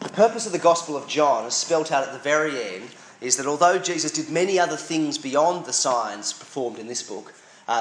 purpose of the Gospel of John, as spelt out at the very end, is that although Jesus did many other things beyond the signs performed in this book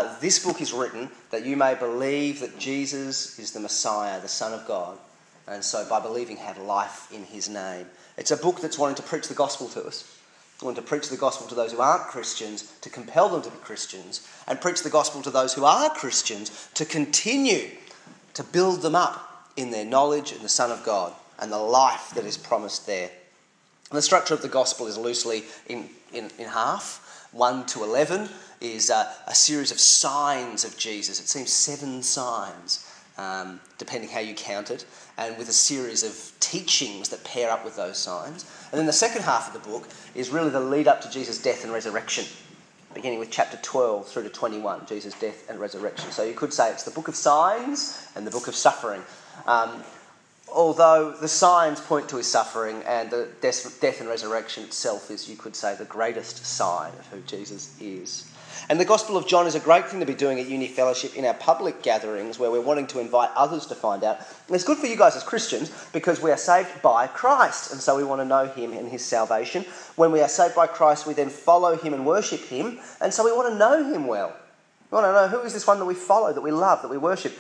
is written that you may believe that Jesus is the Messiah, the Son of God, and so by believing have life in his name. It's a book that's wanting to preach the gospel to us. Wanting to preach the gospel to those who aren't Christians, to compel them to be Christians, and preach the gospel to those who are Christians to continue to build them up in their knowledge of the Son of God and the life that is promised there. And the structure of the gospel is loosely in half. 1 to 11 is a series of signs of Jesus. It seems 7 signs, depending how you count it, and with a series of teachings that pair up with those signs. And then the second half of the book is really the lead up to Jesus' death and resurrection, beginning with chapter 12 through to 21, Jesus' death and resurrection. So you could say it's the book of signs and the book of suffering. Although the signs point to his suffering and the death and resurrection itself is, you could say, the greatest sign of who Jesus is. And the Gospel of John is a great thing to be doing at Uni Fellowship in our public gatherings where we're wanting to invite others to find out. And it's good for you guys as Christians because we are saved by Christ, and so we want to know him and his salvation. When we are saved by Christ, we then follow him and worship him, and so we want to know him well. We want to know who is this one that we follow, that we love, that we worship.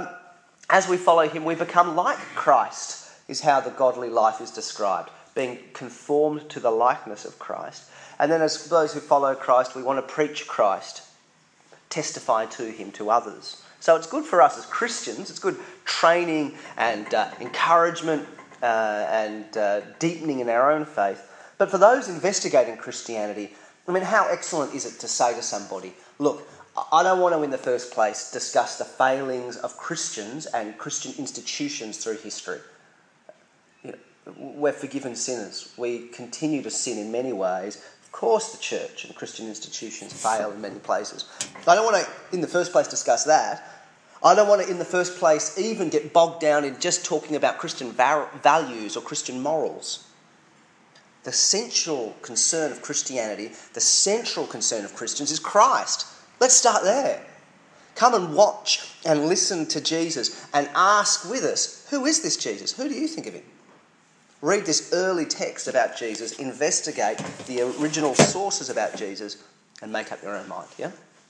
As we follow him, we become like Christ, is how the godly life is described, being conformed to the likeness of Christ. And then as those who follow Christ, we want to preach Christ, testify to him to others. So it's good for us as Christians. It's good training and encouragement and deepening in our own faith. But for those investigating Christianity, I mean, how excellent is it to say to somebody, look, I don't want to, in the first place, discuss the failings of Christians and Christian institutions through history. You know, we're forgiven sinners. We continue to sin in many ways. Of course, the church and Christian institutions fail in many places. I don't want to, in the first place, discuss that. I don't want to, in the first place, even get bogged down in just talking about Christian values or Christian morals. The central concern of Christianity, the central concern of Christians is Christ. Let's start there. Come and watch and listen to Jesus and ask with us, who is this Jesus? Who do you think of him? Read this early text about Jesus, investigate the original sources about Jesus and make up your own mind, yeah?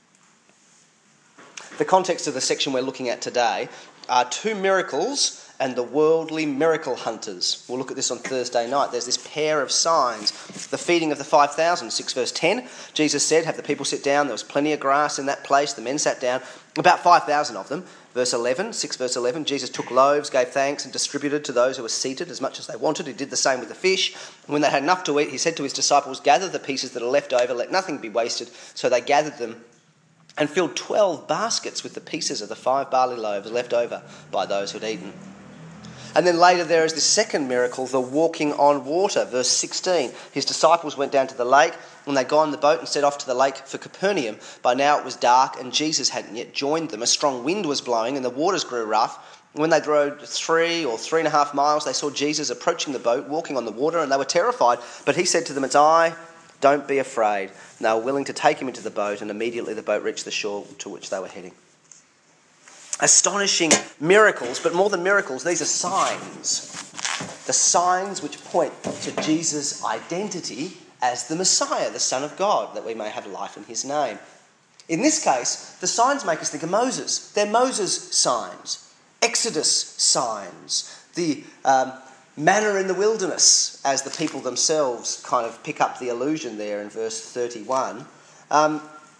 The context of the section we're looking at today are 2 miracles and the worldly miracle hunters. We'll look at this on Thursday night. There's this pair of signs. The feeding of the 5,000, 6 verse 10. Jesus said, have the people sit down. There was plenty of grass in that place. The men sat down, about 5,000 of them. Verse 11, 6 verse 11, Jesus took loaves, gave thanks and distributed to those who were seated as much as they wanted. He did the same with the fish. And when they had enough to eat, he said to his disciples, gather the pieces that are left over, let nothing be wasted. So they gathered them and filled 12 baskets with the pieces of the 5 barley loaves left over by those who had eaten. And then later there is this second miracle, the walking on water. Verse 16, his disciples went down to the lake and they got on the boat and set off to the lake for Capernaum. By now it was dark and Jesus hadn't yet joined them. A strong wind was blowing and the waters grew rough. When they rowed 3 or 3.5 miles, they saw Jesus approaching the boat, walking on the water, and they were terrified. But he said to them, it's I, don't be afraid. And they were willing to take him into the boat, and immediately the boat reached the shore to which they were heading. Astonishing miracles, but more than miracles, these are signs. The signs which point to Jesus' identity as the Messiah, the Son of God, that we may have life in his name. In this case, the signs make us think of Moses. They're Moses' signs, Exodus signs, the manna in the wilderness, as the people themselves kind of pick up the allusion there in verse 31. And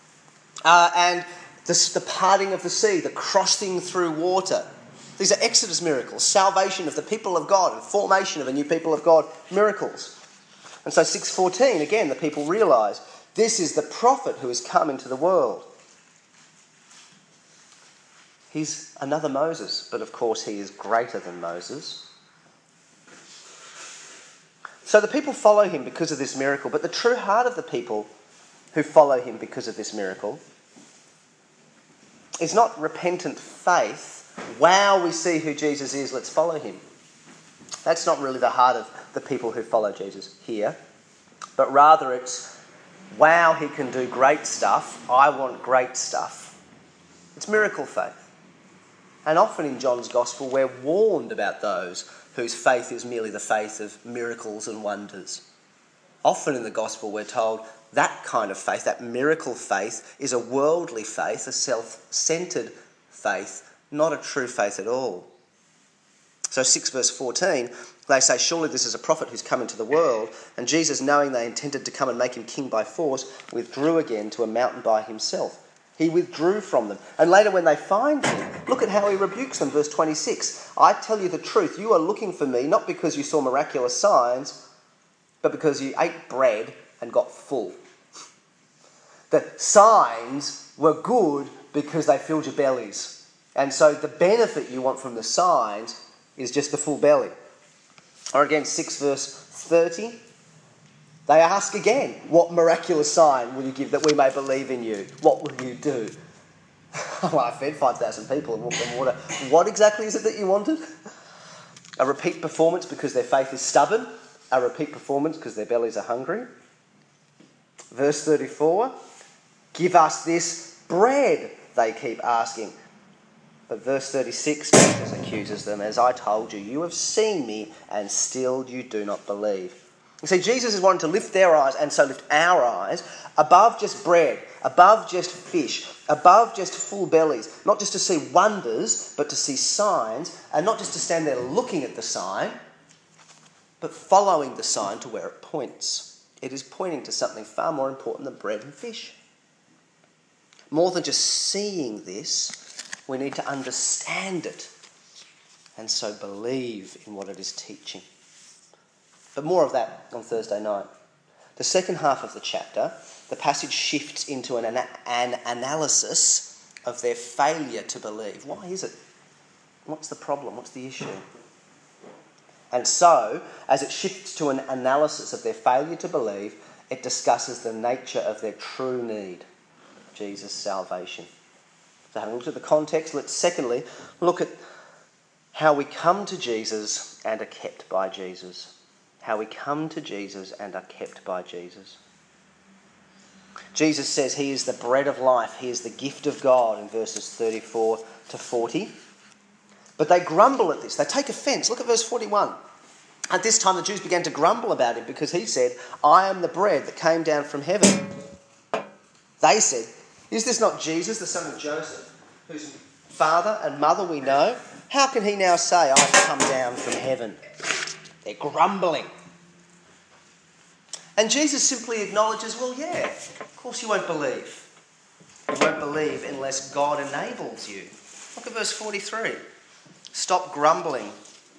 the parting of the sea, the crossing through water. These are Exodus miracles, salvation of the people of God and formation of a new people of God miracles. And so 6:14, again, the people realise this is the prophet who has come into the world. He's another Moses, but of course he is greater than Moses. So the people follow him because of this miracle, but the true heart of the people who follow him because of this miracle is not repentant faith. Wow, we see who Jesus is, let's follow him. That's not really the heart of the people who follow Jesus here. But rather it's, wow, he can do great stuff. I want great stuff. It's miracle faith. And often in John's Gospel, we're warned about those whose faith is merely the faith of miracles and wonders. Often in the gospel we're told that kind of faith, that miracle faith, is a worldly faith, a self-centred faith, not a true faith at all. So 6 verse 14, they say, surely this is a prophet who's come into the world. And Jesus, knowing they intended to come and make him king by force, withdrew again to a mountain by himself. He withdrew from them. And later when they find him, look at how he rebukes them. Verse 26, I tell you the truth, you are looking for me not because you saw miraculous signs, but because you ate bread and got full. The signs were good because they filled your bellies. And so the benefit you want from the signs is just the full belly. Or again, 6 verse 30, they ask again, what miraculous sign will you give that we may believe in you? What will you do? Well, I fed 5,000 people and walked on water. What exactly is it that you wanted? A repeat performance because their faith is stubborn. A repeat performance because their bellies are hungry. Verse 34, give us this bread, they keep asking. But verse 36, Jesus accuses them, as I told you, you have seen me and still you do not believe. You see, Jesus is wanting to lift their eyes, and so lift our eyes, above just bread, above just fish, above just full bellies, not just to see wonders, but to see signs, and not just to stand there looking at the sign, but following the sign to where it points. It is pointing to something far more important than bread and fish. More than just seeing this, we need to understand it and so believe in what it is teaching. But more of that on Thursday night. The second half of the chapter, the passage shifts into an analysis of their failure to believe. Why is it? What's the problem? What's the issue? And so, as it shifts to an analysis of their failure to believe, it discusses the nature of their true need, Jesus' salvation. So having looked at the context, let's secondly look at how we come to Jesus and are kept by Jesus. How we come to Jesus and are kept by Jesus. Jesus says he is the bread of life. He is the gift of God in verses 34 to 40. But they grumble at this. They take offence. Look at verse 41. At this time the Jews began to grumble about him because he said, I am the bread that came down from heaven. They said, is this not Jesus, the son of Joseph, whose father and mother we know? How can he now say, I've come down from heaven? They're grumbling. And Jesus simply acknowledges, well, yeah, of course you won't believe. You won't believe unless God enables you. Look at verse 43. Stop grumbling.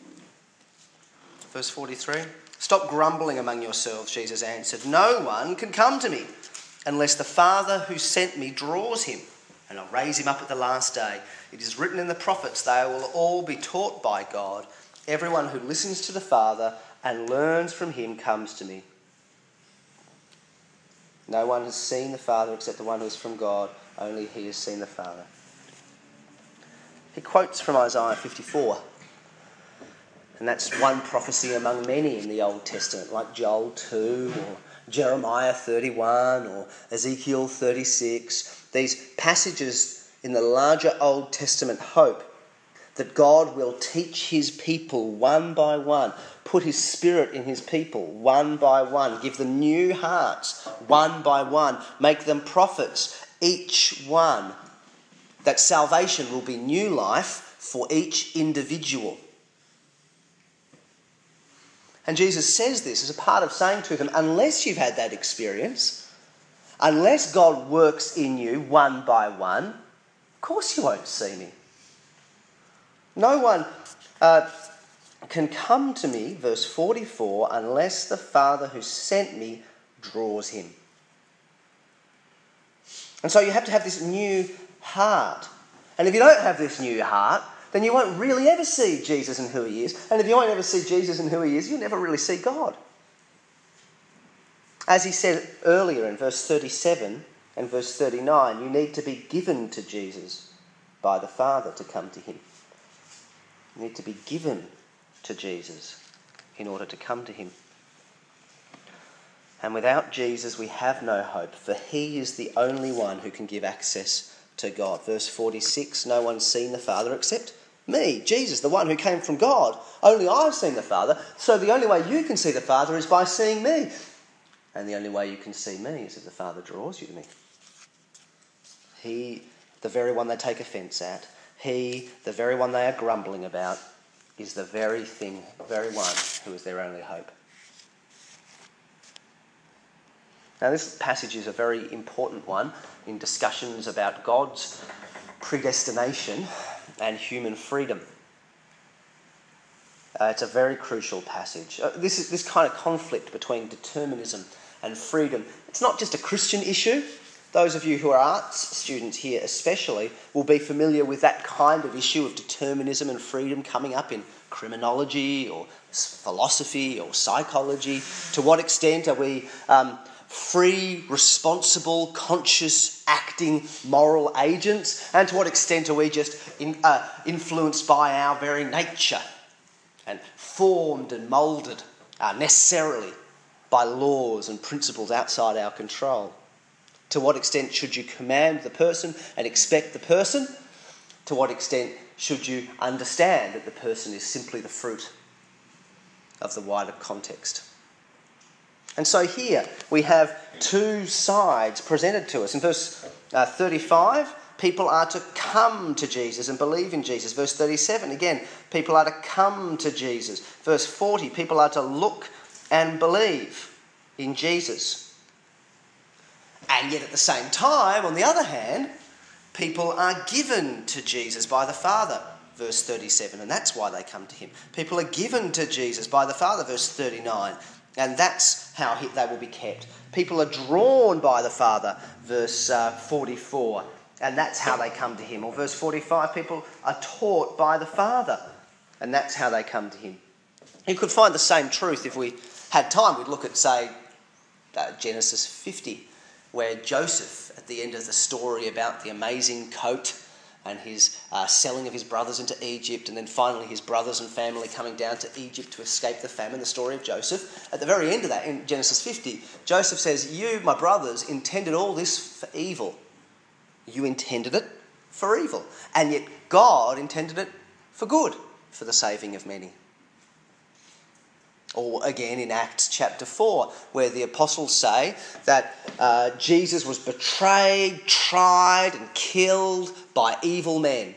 Verse 43. Stop grumbling among yourselves, Jesus answered. No one can come to me unless the Father who sent me draws him, and I'll raise him up at the last day. It is written in the prophets, they will all be taught by God. Everyone who listens to the Father and learns from him comes to me. No one has seen the Father except the one who is from God. Only he has seen the Father. He quotes from Isaiah 54. And that's one prophecy among many in the Old Testament, like Joel 2 or Jeremiah 31 or Ezekiel 36. These passages in the larger Old Testament hope that God will teach his people one by one, put his Spirit in his people one by one, give them new hearts one by one, make them prophets, each one, that salvation will be new life for each individual. And Jesus says this as a part of saying to them, unless you've had that experience, unless God works in you one by one, of course you won't see me. No one can come to me, verse 44, unless the Father who sent me draws him. And so you have to have this new heart. And if you don't have this new heart, then you won't really ever see Jesus and who he is. And if you won't ever see Jesus and who he is, you'll never really see God. As he said earlier in verse 37 and verse 39, you need to be given to Jesus by the Father to come to him. You need to be given to Jesus in order to come to him. And without Jesus, we have no hope, for he is the only one who can give access to God. Verse 46, no one's seen the Father except Me, Jesus, the one who came from God. Only I've seen the Father. So the only way you can see the Father is by seeing me. And the only way you can see me is if the Father draws you to me. He, the very one they take offence at, he, the very one they are grumbling about, is the very one who is their only hope. Now this passage is a very important one in discussions about God's predestination and human freedom. It's a very crucial passage. This kind of conflict between determinism and freedom, it's not just a Christian issue. Those of you who are arts students here especially will be familiar with that kind of issue of determinism and freedom coming up in criminology or philosophy or psychology. To what extent are we free, responsible, conscious, acting, moral agents? And to what extent are we just influenced by our very nature and formed and moulded necessarily by laws and principles outside our control? To what extent should you command the person and expect the person? To what extent should you understand that the person is simply the fruit of the wider context? And so here we have two sides presented to us. In verse 35, people are to come to Jesus and believe in Jesus. Verse 37, again, people are to come to Jesus. Verse 40, people are to look and believe in Jesus. And yet at the same time, on the other hand, people are given to Jesus by the Father, verse 37, and that's why they come to him. People are given to Jesus by the Father, verse 39, and that's how they will be kept. People are drawn by the Father, verse 44, and that's how they come to him. Or verse 45, people are taught by the Father, and that's how they come to him. You could find the same truth if we had time. We'd look at, say, Genesis 50, where Joseph, at the end of the story about the amazing coat and his selling of his brothers into Egypt, and then finally his brothers and family coming down to Egypt to escape the famine, the story of Joseph. At the very end of that, in Genesis 50, Joseph says, "You, my brothers, intended all this for evil. You intended it for evil. And yet God intended it for good, for the saving of many." Or again in Acts chapter 4, where the apostles say that Jesus was betrayed, tried and killed by evil men.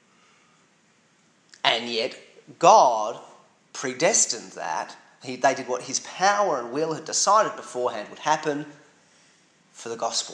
And yet God predestined that. They did what his power and will had decided beforehand would happen for the gospel.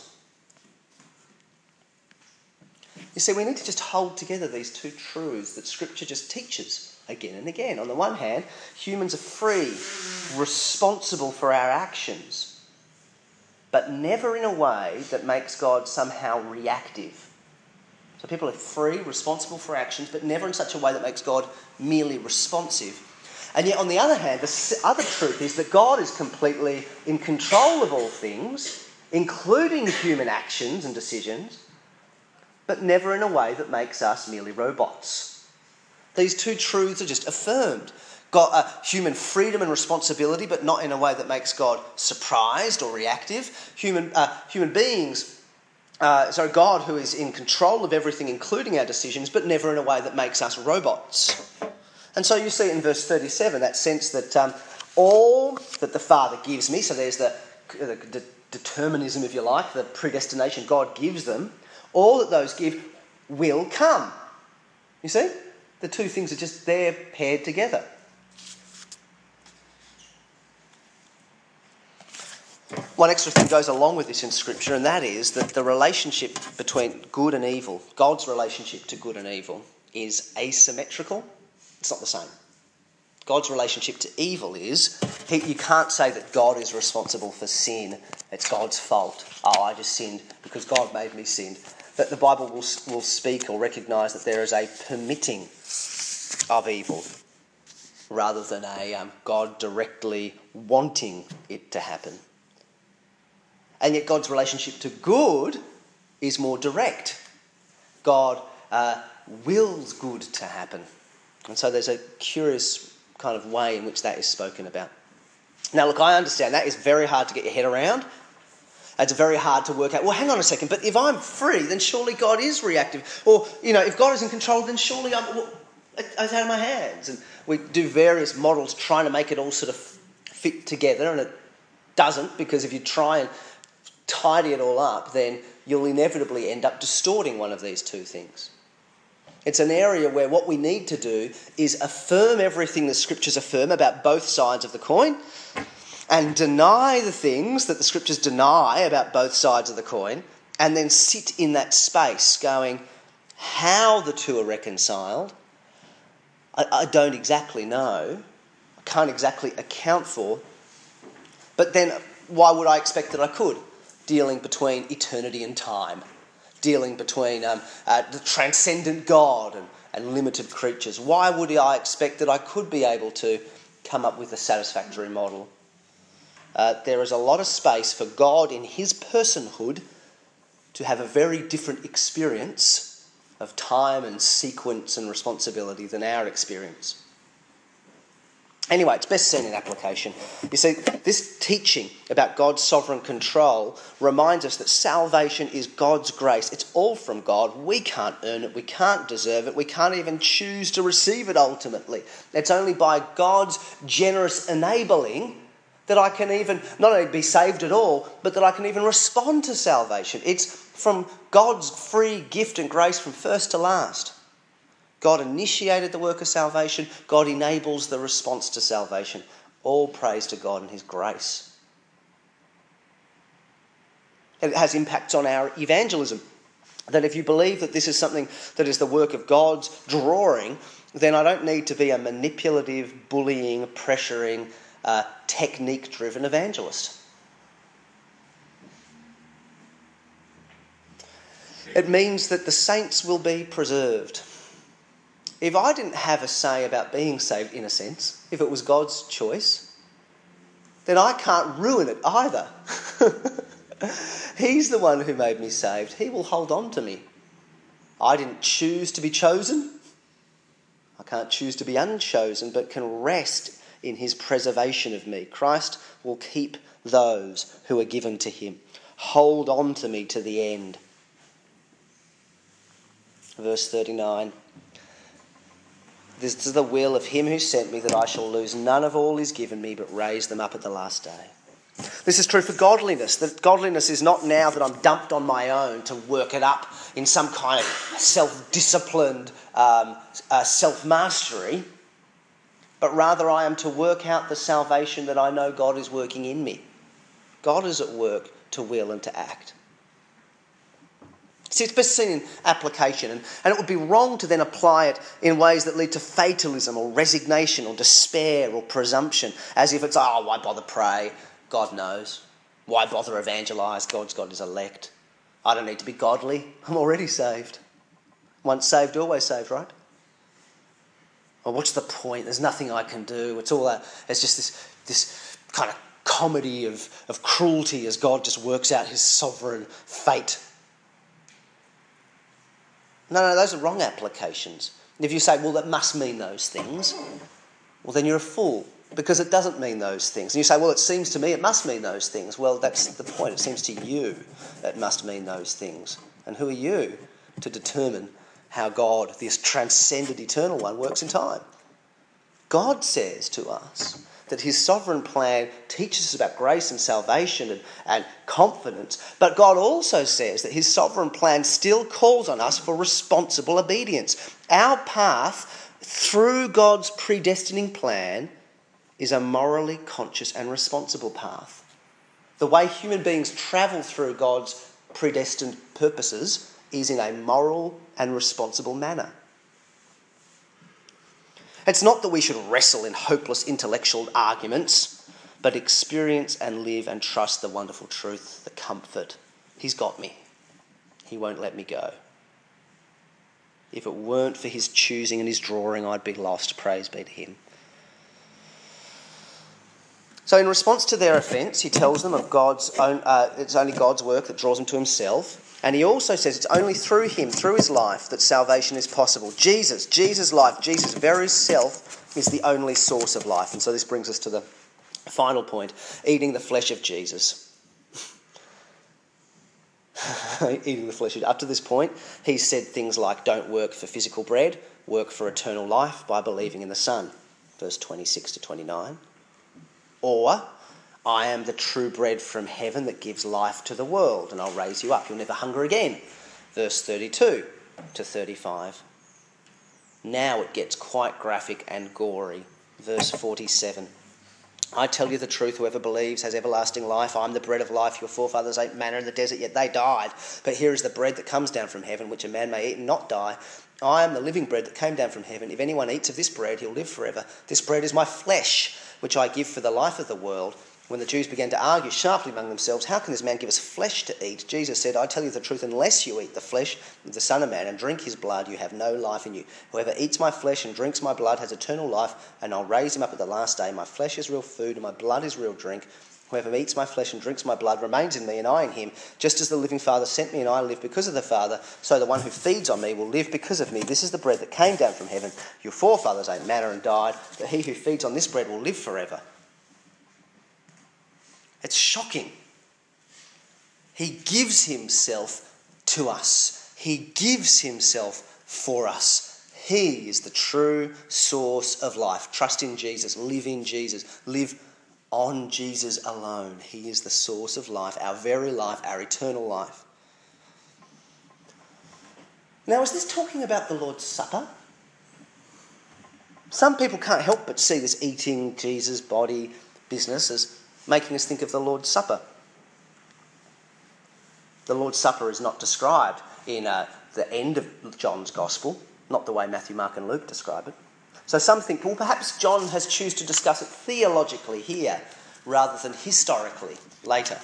You see, we need to just hold together these two truths that Scripture just teaches again and again. On the one hand, humans are free, responsible for our actions, but never in a way that makes God somehow reactive. So people are free, responsible for actions, but never in such a way that makes God merely responsive. And yet, on the other hand, the other truth is that God is completely in control of all things, including human actions and decisions, but never in a way that makes us merely robots. These two truths are just affirmed. God, human freedom and responsibility, but not in a way that makes God surprised or reactive. Human beings, God who is in control of everything, including our decisions, but never in a way that makes us robots. And so you see in verse 37 that sense that all that the Father gives me, so there's the determinism, if you like, the predestination God gives them, all that those give will come. You see? The two things are just there paired together. One extra thing goes along with this in Scripture, and that is that the relationship between good and evil, God's relationship to good and evil, is asymmetrical. It's not the same. God's relationship to evil is, you can't say that God is responsible for sin. It's God's fault. Oh, I just sinned because God made me sin. That the Bible will speak or recognise that there is a permitting of evil rather than a God directly wanting it to happen. And yet God's relationship to good is more direct. God wills good to happen. And so there's a curious kind of way in which that is spoken about. Now look, I understand that is very hard to get your head around. It's very hard to work out, well, hang on a second, but if I'm free, then surely God is reactive. Or, if God is in control, then surely It's out of my hands. And we do various models trying to make it all sort of fit together, and it doesn't, because if you try and tidy it all up, then you'll inevitably end up distorting one of these two things. It's an area where what we need to do is affirm everything the Scriptures affirm about both sides of the coin, and deny the things that the Scriptures deny about both sides of the coin, and then sit in that space going, how the two are reconciled, I don't exactly know, I can't exactly account for, but then why would I expect that I could? Dealing between eternity and time, dealing between the transcendent God and limited creatures. Why would I expect that I could be able to come up with a satisfactory model? There is a lot of space for God in his personhood to have a very different experience of time and sequence and responsibility than our experience. Anyway, it's best seen in application. You see, this teaching about God's sovereign control reminds us that salvation is God's grace. It's all from God. We can't earn it. We can't deserve it. We can't even choose to receive it ultimately. It's only by God's generous enabling that I can even not only be saved at all, but that I can even respond to salvation. It's from God's free gift and grace from first to last. God initiated the work of salvation. God enables the response to salvation. All praise to God and his grace. And it has impacts on our evangelism. That if you believe that this is something that is the work of God's drawing, then I don't need to be a manipulative, bullying, pressuring, technique-driven evangelist. It means that the saints will be preserved. If I didn't have a say about being saved, in a sense, if it was God's choice, then I can't ruin it either. He's the one who made me saved. He will hold on to me. I didn't choose to be chosen. I can't choose to be unchosen, but can rest in his preservation of me. Christ will keep those who are given to him. Hold on to me to the end. Verse 39. This is the will of him who sent me, that I shall lose none of all he's given me, but raise them up at the last day. This is true for godliness. That godliness is not now that I'm dumped on my own to work it up in some kind of self-disciplined self-mastery, but rather I am to work out the salvation that I know God is working in me. God is at work to will and to act. See, it's best seen in application, and it would be wrong to then apply it in ways that lead to fatalism or resignation or despair or presumption, as if it's, why bother pray? God knows. Why bother evangelise? God's got his elect. I don't need to be godly. I'm already saved. Once saved, always saved, right? Well, what's the point? There's nothing I can do. It's all it's just this kind of comedy of cruelty as God just works out his sovereign fate. No, those are wrong applications. If you say, well, that must mean those things, well, then you're a fool, because it doesn't mean those things. And you say, well, it seems to me it must mean those things. Well, that's the point. It seems to you it must mean those things. And who are you to determine how God, this transcendent eternal one, works in time? God says to us that his sovereign plan teaches us about grace and salvation and confidence, but God also says that his sovereign plan still calls on us for responsible obedience. Our path through God's predestining plan is a morally conscious and responsible path. The way human beings travel through God's predestined purposes is in a moral and responsible manner. It's not that we should wrestle in hopeless intellectual arguments, but experience and live and trust the wonderful truth, the comfort. He's got me. He won't let me go. If it weren't for his choosing and his drawing, I'd be lost. Praise be to him. So in response to their offence, he tells them of God's own. It's only God's work that draws them to himself. And he also says it's only through him, through his life, that salvation is possible. Jesus' life, Jesus' very self is the only source of life. And so this brings us to the final point, eating the flesh of Jesus. Eating the flesh. Up to this point, he's said things like, don't work for physical bread, work for eternal life by believing in the Son, verse 26 to 29. Or, I am the true bread from heaven that gives life to the world, and I'll raise you up. You'll never hunger again, verse 32 to 35. Now it gets quite graphic and gory, verse 47. I tell you the truth, whoever believes has everlasting life. I'm the bread of life. Your forefathers ate manna in the desert, yet they died. But here is the bread that comes down from heaven, which a man may eat and not die. I am the living bread that came down from heaven. If anyone eats of this bread, he'll live forever. This bread is my flesh, which I give for the life of the world. When the Jews began to argue sharply among themselves, how can this man give us flesh to eat? Jesus said, I tell you the truth, unless you eat the flesh of the Son of Man and drink his blood, you have no life in you. Whoever eats my flesh and drinks my blood has eternal life, and I'll raise him up at the last day. My flesh is real food, and my blood is real drink. Whoever eats my flesh and drinks my blood remains in me, and I in him. Just as the living Father sent me, and I live because of the Father, so the one who feeds on me will live because of me. This is the bread that came down from heaven. Your forefathers ate manna and died, but he who feeds on this bread will live forever. It's shocking. He gives himself to us. He gives himself for us. He is the true source of life. Trust in Jesus. Live in Jesus. Live on Jesus alone. He is the source of life, our very life, our eternal life. Now, is this talking about the Lord's Supper? Some people can't help but see this eating Jesus' body business as making us think of the Lord's Supper. The Lord's Supper is not described in the end of John's Gospel, not the way Matthew, Mark and Luke describe it. So some think, well, perhaps John has chosen to discuss it theologically here rather than historically later.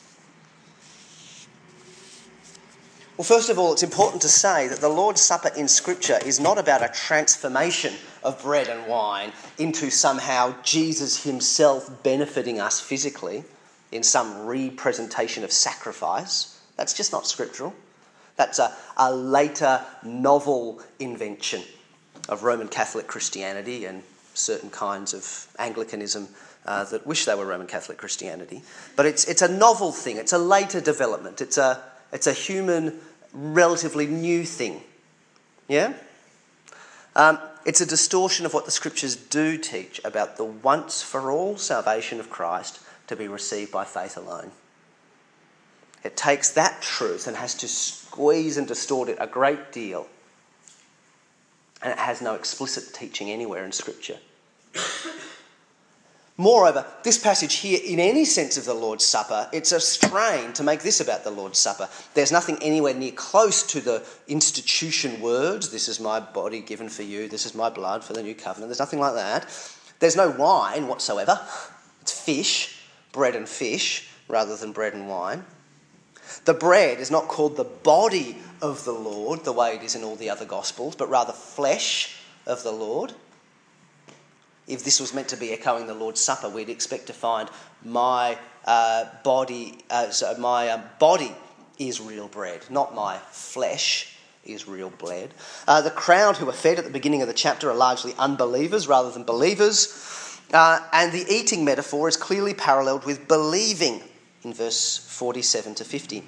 Well, first of all, it's important to say that the Lord's Supper in Scripture is not about a transformation of bread and wine into somehow Jesus himself benefiting us physically in some representation of sacrifice. That's just not scriptural. That's a later novel invention of Roman Catholic Christianity and certain kinds of Anglicanism that wish they were Roman Catholic Christianity. But it's a novel thing. It's a later development. It's a human, relatively new thing. Yeah? It's a distortion of what the Scriptures do teach about the once-for-all salvation of Christ to be received by faith alone. It takes that truth and has to squeeze and distort it a great deal. And it has no explicit teaching anywhere in Scripture. Moreover, this passage here, in any sense of the Lord's Supper, it's a strain to make this about the Lord's Supper. There's nothing anywhere near close to the institution words, this is my body given for you, this is my blood for the new covenant. There's nothing like that. There's no wine whatsoever. It's fish, bread and fish, rather than bread and wine. The bread is not called the body of the Lord, the way it is in all the other Gospels, but rather flesh of the Lord. If this was meant to be echoing the Lord's Supper, we'd expect to find my body is real bread, not my flesh is real bread. The crowd who are fed at the beginning of the chapter are largely unbelievers rather than believers. And the eating metaphor is clearly paralleled with believing in verse 47 to 50.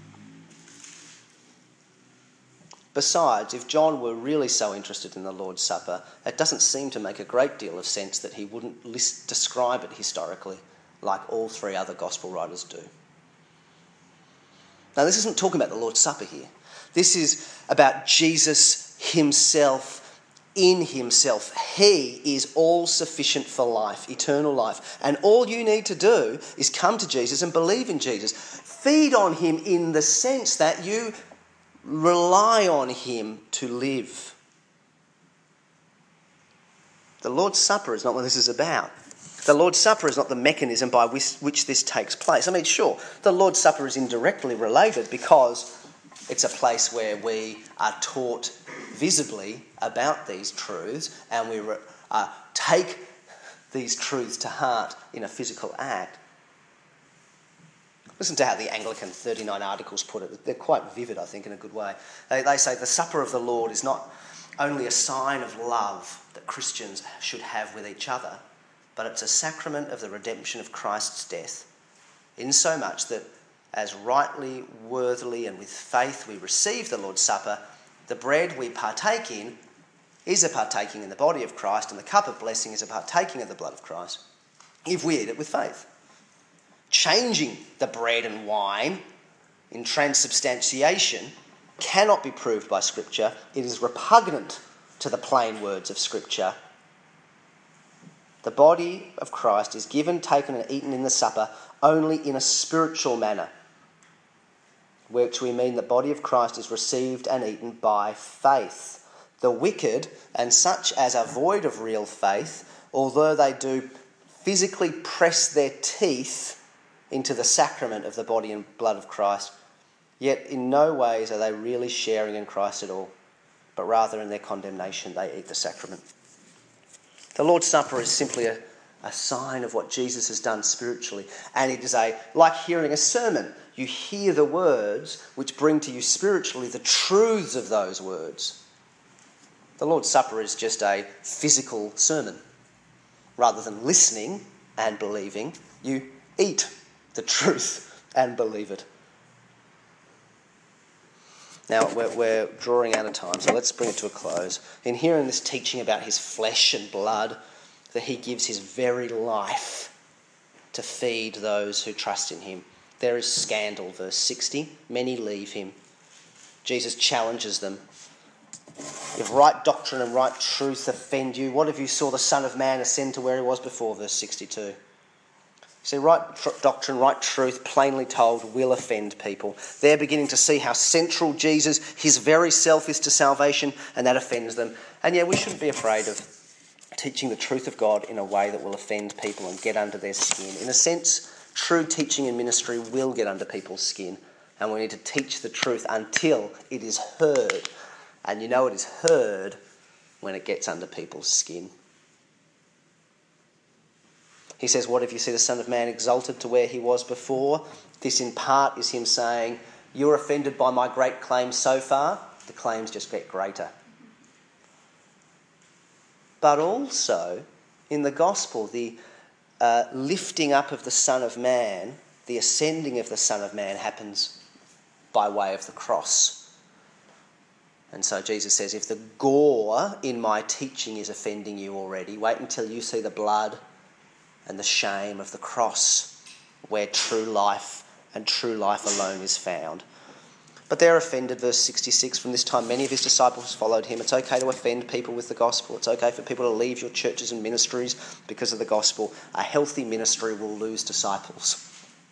Besides, if John were really so interested in the Lord's Supper, it doesn't seem to make a great deal of sense that he wouldn't describe it historically like all three other Gospel writers do. Now, this isn't talking about the Lord's Supper here. This is about Jesus himself in himself. He is all sufficient for life, eternal life. And all you need to do is come to Jesus and believe in Jesus. Feed on him in the sense that you rely on him to live. The Lord's Supper is not what this is about. The Lord's Supper is not the mechanism by which this takes place. I mean, sure, the Lord's Supper is indirectly related because it's a place where we are taught visibly about these truths and we take these truths to heart in a physical act. Listen to how the Anglican 39 Articles put it. They're quite vivid, I think, in a good way. They say the supper of the Lord is not only a sign of love that Christians should have with each other, but it's a sacrament of the redemption of Christ's death, insomuch that as rightly, worthily and with faith we receive the Lord's Supper, the bread we partake in is a partaking in the body of Christ, and the cup of blessing is a partaking of the blood of Christ, if we eat it with faith. Changing the bread and wine in transubstantiation cannot be proved by Scripture. It is repugnant to the plain words of Scripture. The body of Christ is given, taken and eaten in the supper only in a spiritual manner, which we mean the body of Christ is received and eaten by faith. The wicked and such as are void of real faith, although they do physically press their teeth into the sacrament of the body and blood of Christ, yet in no ways are they really sharing in Christ at all, but rather in their condemnation they eat the sacrament. The Lord's Supper is simply a sign of what Jesus has done spiritually, and it is like hearing a sermon. You hear the words which bring to you spiritually the truths of those words. The Lord's Supper is just a physical sermon. Rather than listening and believing, you eat the truth and believe it. Now, we're drawing out of time, so let's bring it to a close. In hearing this teaching about his flesh and blood, that he gives his very life to feed those who trust in him, there is scandal. Verse 60, many leave him. Jesus challenges them. If right doctrine and right truth offend you, what if you saw the Son of Man ascend to where he was before? Verse 62. See, right doctrine, right truth, plainly told, will offend people. They're beginning to see how central Jesus, his very self, is to salvation, and that offends them. And yeah, we shouldn't be afraid of teaching the truth of God in a way that will offend people and get under their skin. In a sense, true teaching and ministry will get under people's skin, and we need to teach the truth until it is heard. And you know it is heard when it gets under people's skin. He says, what if you see the Son of Man exalted to where he was before? This in part is him saying, you're offended by my great claims so far. The claims just get greater. But also, in the gospel, the lifting up of the Son of Man, the ascending of the Son of Man happens by way of the cross. And so Jesus says, if the gore in my teaching is offending you already, wait until you see the blood and the shame of the cross, where true life and true life alone is found. But they're offended, verse 66, from this time many of his disciples followed him. It's okay to offend people with the gospel. It's okay for people to leave your churches and ministries because of the gospel. A healthy ministry will lose disciples.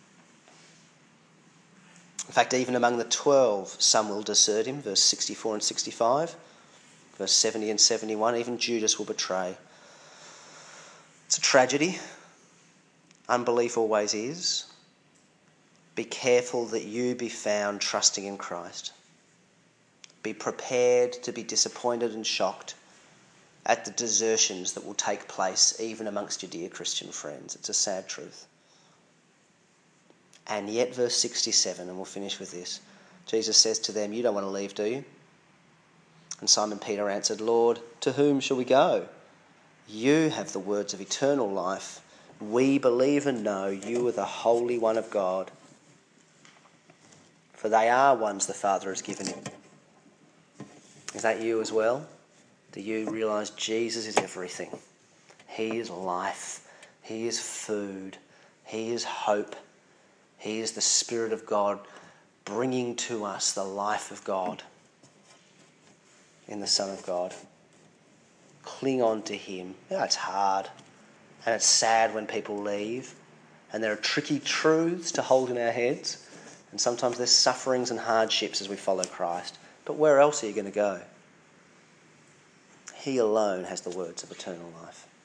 In fact, even among the 12, some will desert him, verse 64 and 65. Verse 70 and 71, even Judas will betray. It's a tragedy. Unbelief always is. Be careful that you be found trusting in Christ. Be prepared to be disappointed and shocked at the desertions that will take place even amongst your dear Christian friends. It's a sad truth. And yet, verse 67, and we'll finish with this. Jesus says to them, you don't want to leave, do you? And Simon Peter answered, Lord, to whom shall we go? You have the words of eternal life. We believe and know you are the Holy One of God. For they are ones the Father has given him. Is that you as well? Do you realise Jesus is everything? He is life. He is food. He is hope. He is the Spirit of God bringing to us the life of God in the Son of God. Cling on to him. You know, it's hard. And it's sad when people leave. And there are tricky truths to hold in our heads. And sometimes there's sufferings and hardships as we follow Christ. But where else are you going to go? He alone has the words of eternal life.